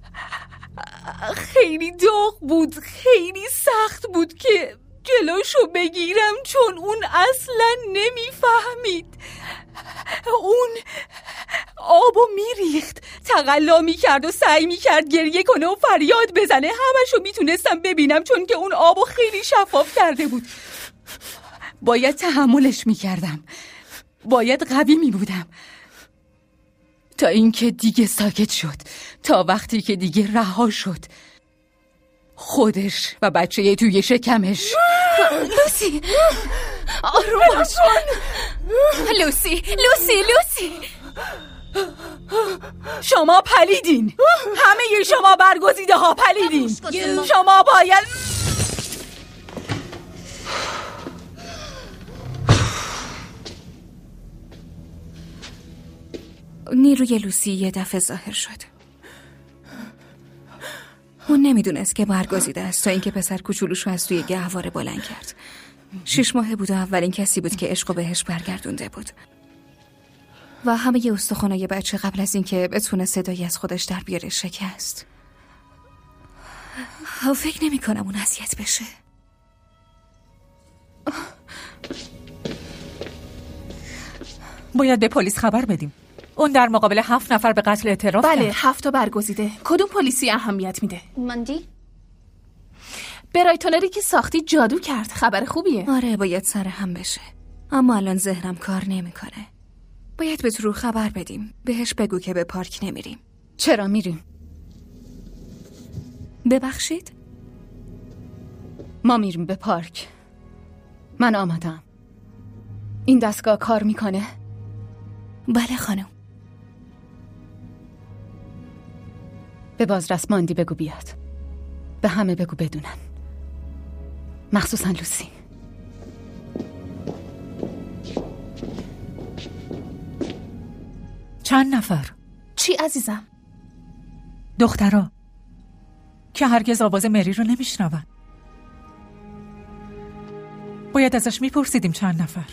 [SPEAKER 22] خیلی داغ بود، خیلی سخت بود که جلوشو بگیرم، چون اون اصلا نمیفهمید. اون آبو میریخت، تقلا میکرد و سعی میکرد گریه کنه و فریاد بزنه. همشو میتونستم ببینم چون که اون آبو خیلی شفاف کرده بود. باید تحملش میکردم، باید قوی میبودم تا اینکه دیگه ساکت شد، تا وقتی که دیگه رها شد. خودش و بچه توی شکمش.
[SPEAKER 10] لوسی آروم باش. لوسی.
[SPEAKER 22] شما پلیدین، همه شما برگزیده ها پلیدین. شما باید
[SPEAKER 4] نیروی لوسی یه دفعه ظاهر شد. اون نمیدونست که برگزیده است تا اینکه پسر کوچولوشو از توی گهواره بلند کرد. 6 ماهه بود و اولین کسی بود که عشقو بهش برگردونده بود. و همه استخوانای بچه قبل از اینکه بتونه صدایی از خودش در بیاره شکست. فکر نمی کنم اون اذیت بشه.
[SPEAKER 18] باید به پلیس خبر بدیم. اون در مقابل 7 نفر به قتل اعتراف کرد.
[SPEAKER 10] بله 7 تا برگزیده. کدوم پلیسی اهمیت میده؟
[SPEAKER 11] ماندی؟
[SPEAKER 10] برایتونری که ساختی جادو کرد. خبر خوبیه.
[SPEAKER 4] آره باید سر هم بشه، اما الان ذهنم کار نمیکنه. باید به تو خبر بدیم. بهش بگو که به پارک نمیریم.
[SPEAKER 1] چرا میریم؟
[SPEAKER 4] ببخشید؟
[SPEAKER 1] ما میریم به پارک. من آمدم. این دستگاه کار میکنه؟
[SPEAKER 4] بله خانم.
[SPEAKER 1] به بازرس ماندی بگو بیاد. به همه بگو بدونن، مخصوصا لوسی.
[SPEAKER 18] چند نفر؟
[SPEAKER 10] چی عزیزم؟
[SPEAKER 18] دخترها که هرگز آواز مری رو نمیشنون.
[SPEAKER 8] باید ازش میپرسیدیم چند نفر.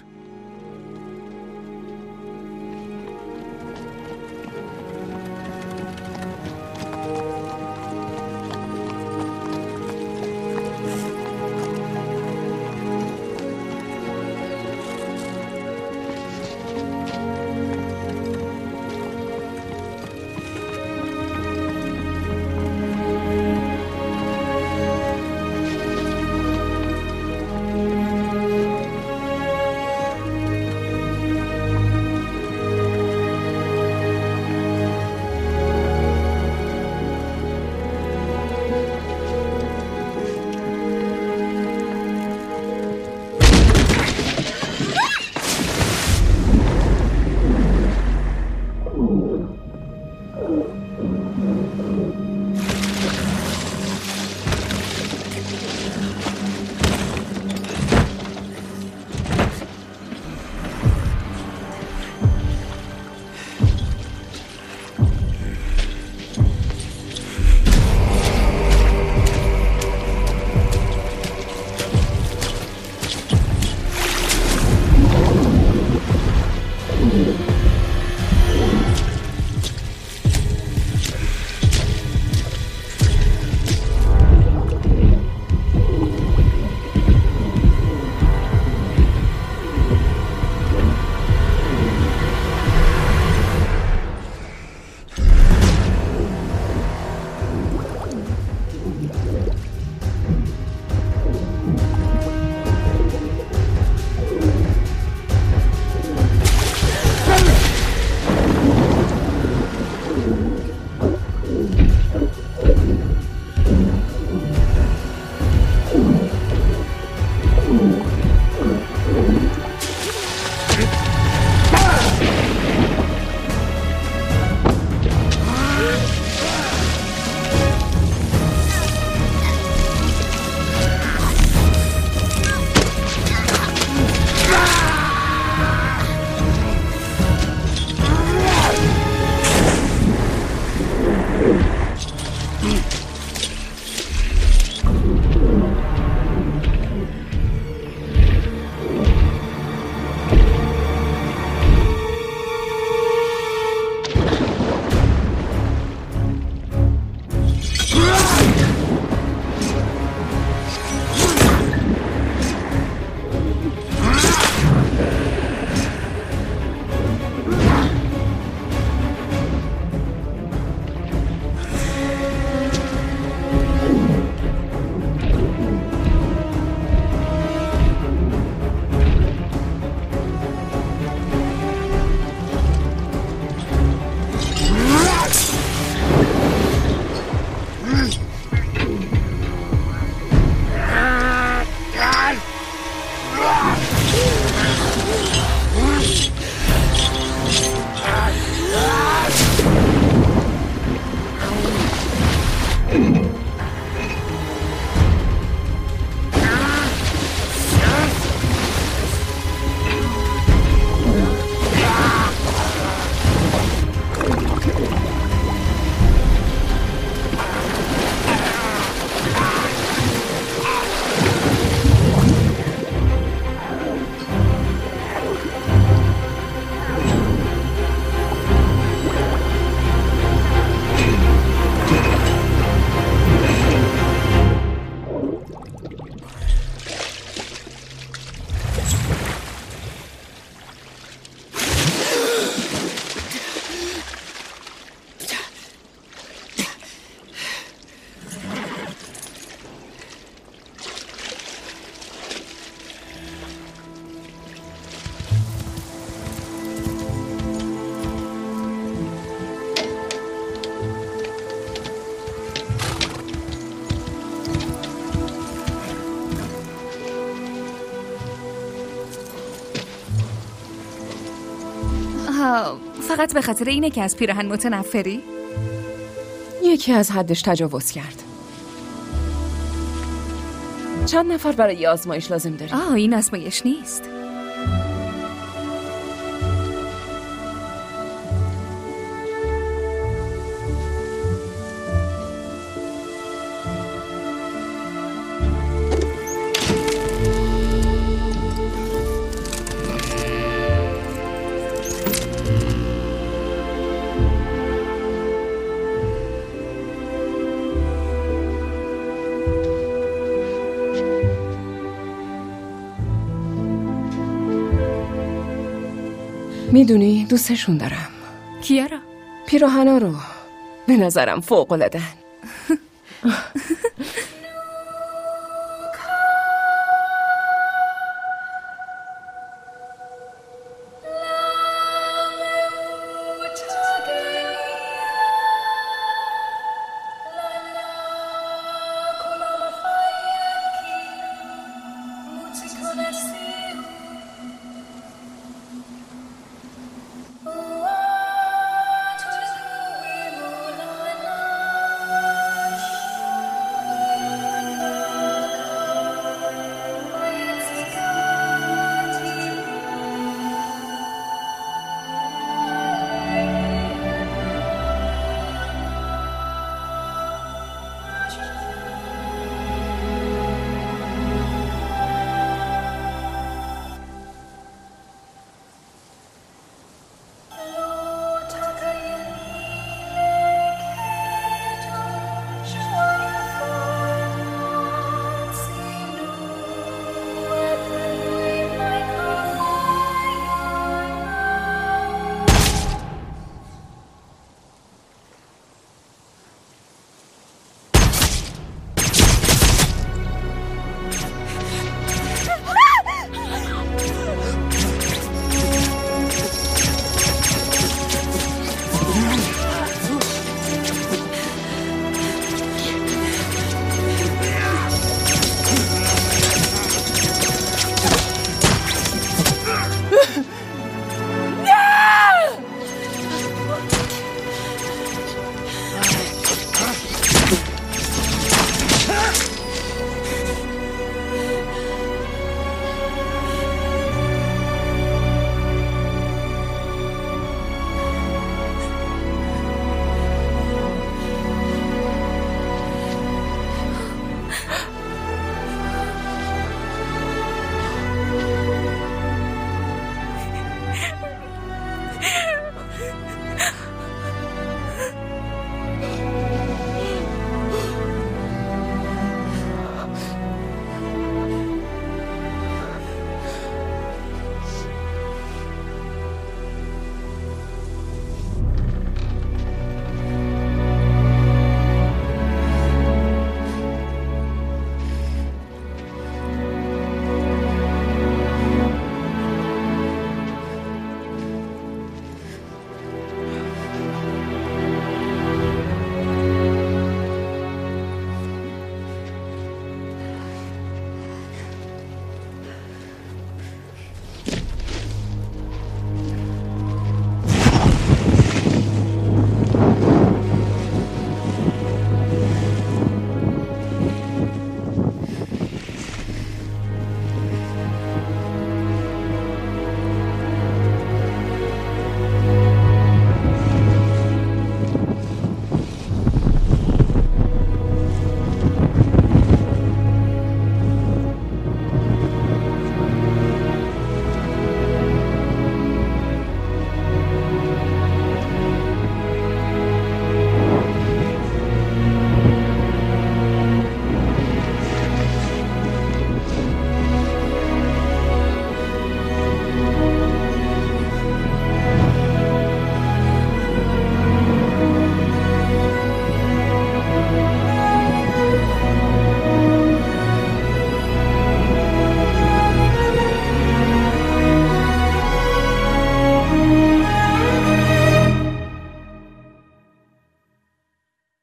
[SPEAKER 4] فقط به خاطر اینه که از پیراهن متنفری؟
[SPEAKER 13] یکی از حدش تجاوز کرد. چند نفر برای یه آزمایش لازم داری؟
[SPEAKER 4] این آزمایش نیست.
[SPEAKER 13] میدونی دوستشون دارم.
[SPEAKER 8] کیا را؟
[SPEAKER 13] پیراهنا رو. به نظرم فوق‌العاده‌ن.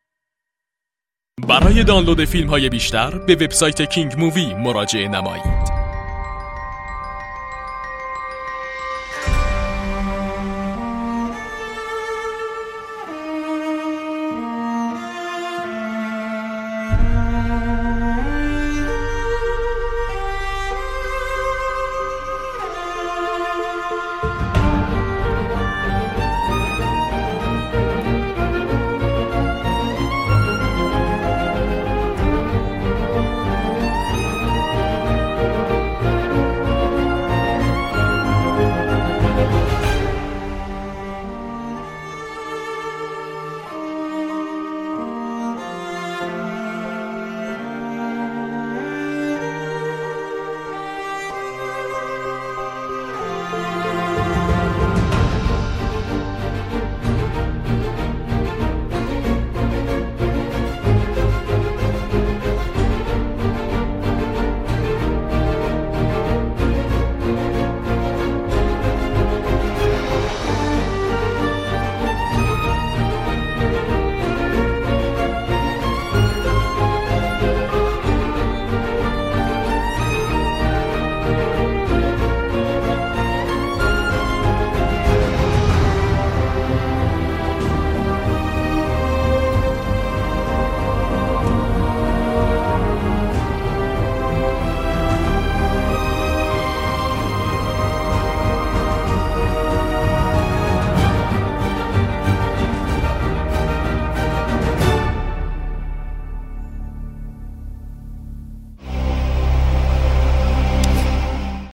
[SPEAKER 16] برای دانلود فیلم‌های بیشتر به وبسایت کینگ مووی مراجعه نمایید.